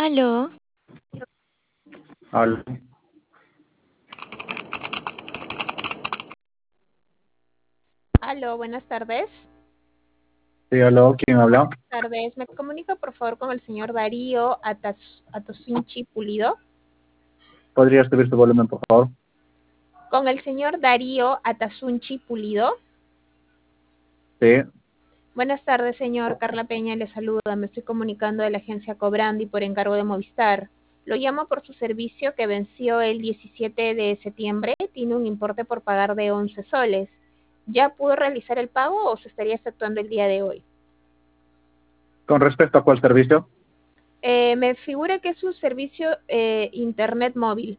Aló, Al- Aló, buenas tardes. Sí, aló, ¿quién habla? Tardes, me comunica por favor con el señor Darío Atosinchi Pulido. ¿Podría subir su volumen, por favor? Con el señor Darío Atasunchi Pulido. Sí, Buenas tardes, señor. Carla Peña le saluda. Me estoy comunicando de la agencia Cobrandi por encargo de Movistar. Lo llamo por su servicio que venció el 17 de septiembre. Tiene un importe por pagar de 11 soles. ¿Ya pudo realizar el pago o se estaría efectuando el día de hoy? con respecto a cuál servicio. Me figura que es un servicio internet móvil.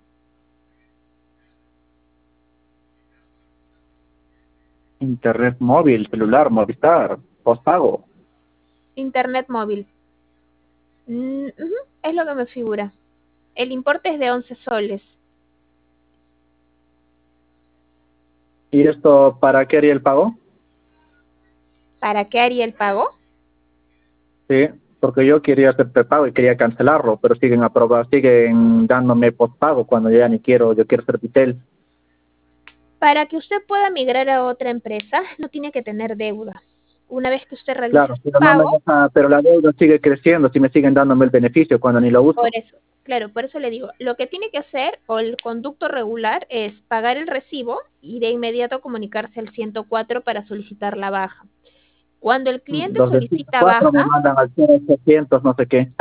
Internet móvil, celular, Movistar, postpago. Internet móvil. Ujú, es lo que me figura. El importe es de 11 soles. ¿Y esto para qué haría el pago? ¿Para qué haría el pago? Sí, porque yo quería hacer prepago y quería cancelarlo, pero siguen dándome postpago cuando yo ya ni quiero, yo quiero ser Vitel. Para que usted pueda migrar a otra empresa, no tiene que tener deuda. Una vez que usted realice Claro, su pero no me pago, deja, pero la deuda sigue creciendo, si me siguen dándome el beneficio cuando ni lo por uso. eso, claro, por eso le digo, lo que tiene que hacer o el conducto regular es pagar el recibo y de inmediato comunicarse al 104 para solicitar la baja. Cuando el cliente Los de solicita 4 me baja, mandan al 0800, no sé qué.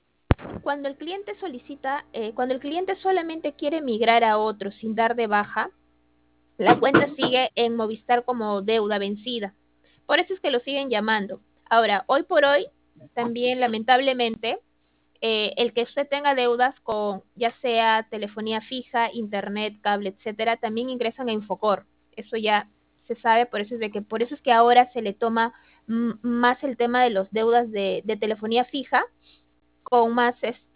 cuando el cliente solamente quiere migrar a otro sin dar de baja, la cuenta sigue en Movistar como deuda vencida. Por eso es que lo siguen llamando. Ahora, hoy por hoy, también lamentablemente, el que usted tenga deudas con ya sea telefonía fija, internet, cable, etcétera, también ingresan a Infocor. Eso ya se sabe, por eso es que ahora se le toma más el tema de los deudas de telefonía fija con más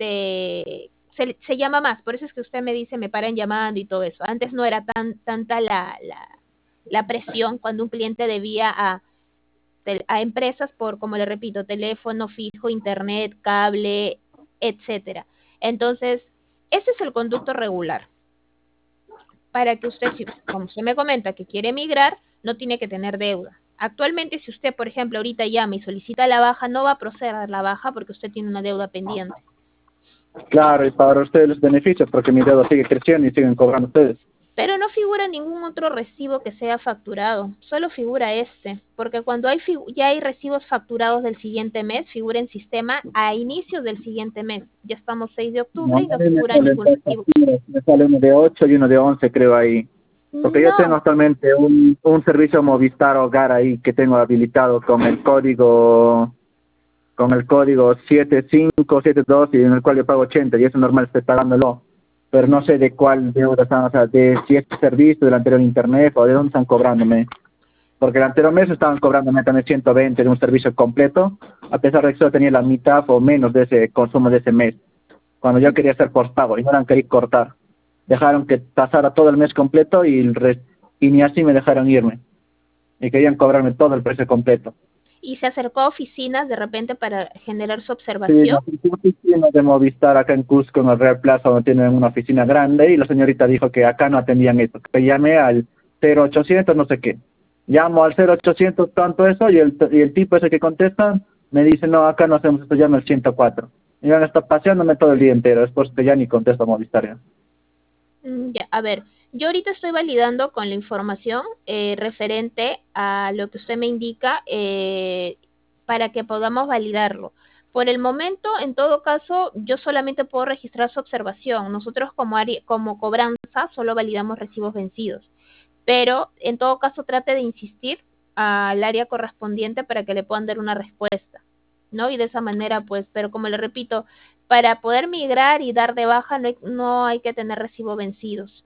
se llama más, por eso es que usted me dice me paran llamando y todo eso. Antes no era tanta la presión cuando un cliente debía a empresas por, como le repito, teléfono fijo, internet, cable, etcétera. Entonces, ese es el conducto regular. Para que usted, como usted me comenta, que quiere migrar, no tiene que tener deuda. Actualmente, si usted, por ejemplo, ahorita llama y solicita la baja, no va a proceder a la baja porque usted tiene una deuda pendiente. Claro, y para ustedes los beneficios, porque mi deuda sigue creciendo y siguen cobrando ustedes. Pero no figura ningún otro recibo que sea facturado, solo figura este, porque cuando ya hay recibos facturados del siguiente mes, figura en sistema a inicios del siguiente mes. Ya estamos 6 de No, a octubre y no mí me figura salen ningún dos recibo. facturas, me sale uno de 8 y uno de 11 creo ahí. Porque yo tengo No, actualmente un servicio Movistar Hogar ahí que tengo habilitado con el código 7572 y en el cual yo pago 80 y eso normal estoy pagándolo. Pero no sé de cuál deuda están, o sea, de si este servicio del anterior internet o de dónde están cobrándome. Porque el anterior mes estaban cobrándome también 120 de un servicio completo, a pesar de que solo tenía la mitad o menos de ese consumo de ese mes, cuando yo quería hacer postpago y no eran querer cortar. Dejaron que pasara todo el mes completo y ni así me dejaron irme. Y querían cobrarme todo el precio completo. y se acercó a oficinas de repente para generar su Sí, observación. la oficina de Movistar acá en Cusco, en el Real Plaza, donde tienen una oficina grande, y la señorita dijo que acá no atendían esto, que llamé al 0800 no sé qué. Llamo al 0800 tanto eso, y el tipo ese que contesta me dice, no, acá no hacemos esto, llama al 104. Y van a estar paseándome todo el día entero, es por eso que ya ni contesto a Movistar ya. Ya, a ver, yo ahorita estoy validando con la información referente a lo que usted me indica para que podamos validarlo. Por el momento, en todo caso, yo solamente puedo registrar su observación. Nosotros como cobranza solo validamos recibos vencidos. Pero en todo caso trate de insistir al área correspondiente para que le puedan dar una respuesta, ¿no? Y de esa manera, pues, pero como le repito, para poder migrar y dar de baja no hay que tener recibo vencidos.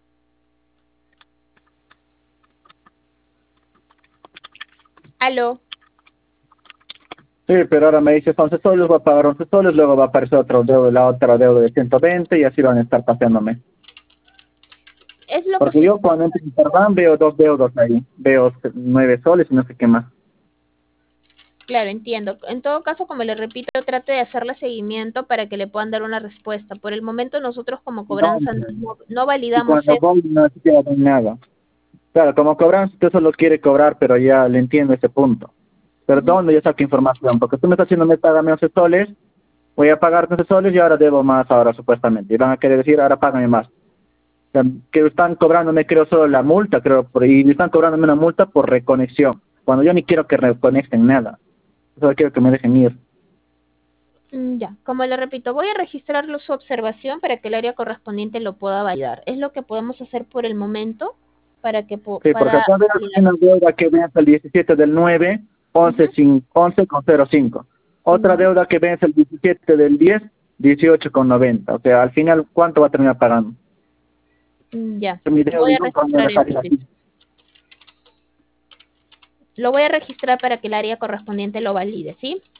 Aló, Sí, pero ahora me dice 11 soles, voy a pagar 11 soles, luego va a aparecer otro deuda, la otra deuda de 120 y así van a estar paseándome. es lo que Porque yo cuando entro en Interbank veo dos deudas ahí, veo 9 soles y no sé qué más. Claro, entiendo. En todo caso, como le repito, trate de hacerle seguimiento para que le puedan dar una respuesta. Por el momento nosotros como cobranza ¿Dónde? no Y validamos cuando eso. voy no se queda con nada. Claro, como cobranza usted solo quiere cobrar, pero ya le entiendo ese punto. Pero Ujú. ¿dónde yo saco información? Porque tú me estás haciendo, me págame 11 soles, voy a pagar 11 soles y ahora debo más ahora supuestamente. Y van a querer decir, ahora págame más. O sea, que están cobrándome, creo, solo la multa, creo, y me están cobrándome una multa por reconexión. Cuando yo ni quiero que reconecten nada. Solo quiero que me dejen ir. Ya, como le repito, voy a registrarlo su observación para que el área correspondiente lo pueda validar. Es lo que podemos hacer por el momento para que Sí, porque pueda acá veo validar. una deuda que vence el 17 del 9, Ujú. 11,05. Otra Ya. deuda que vence el 17 del 10, 18,90. O sea, al final, ¿cuánto va a terminar pagando? Ya, Mi deuda voy a nunca me va a registrar dejar eso, ir sí. así. Lo voy a registrar para que el área correspondiente lo valide, ¿sí?